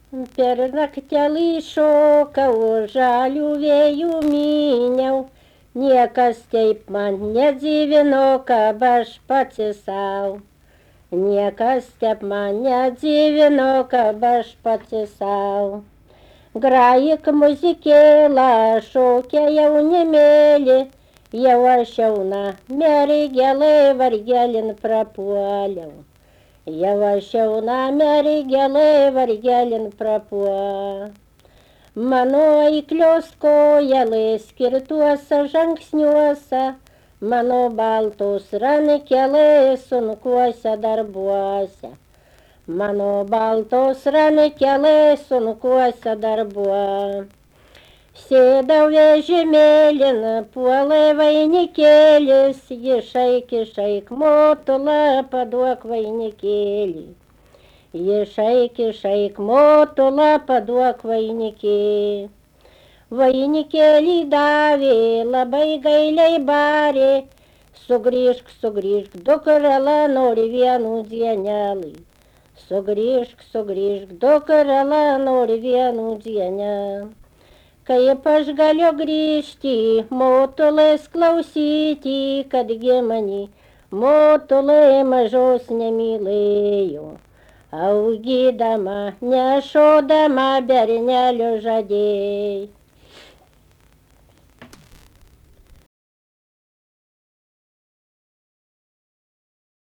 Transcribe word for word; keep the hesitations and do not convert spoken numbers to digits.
Per naktelį šokau, žalių vėjų myniau, niekas taip man nedzivino, kad aš pats sau. Niekas taip man nedzivino, kad aš pats sau. Grajik muzikėlą, šokia jaunimėlį, jau aš jauna mergelė vargelin prapuoliau. Jau aš jauna mergelė vargelin prapuoliau. Mano eiklios kojelės skirtuose žingsniuose, mano baltos rankelės sunkuose darbuose. Mano baltos rankelės sunkuose darbuose. Sėdau vežimėlin, puolė vainikėlis, išeik, išeik, motula, paduok vainikėlį. Išeik, išeik, motula, paduok vainikėlį. Vainikėlį davė, labai gailiai barė, sugrįžk, sugrįžk, dukrela, nori vienų dienelį. Sugrįžk, sugrįžk, dukrela, nori vienų dienelį. Kaip aš galiu grįžti, motulės klausyti, kadgi mani motulė mažos nemylėjo. Augydama, nešodama bernelio žadėjai.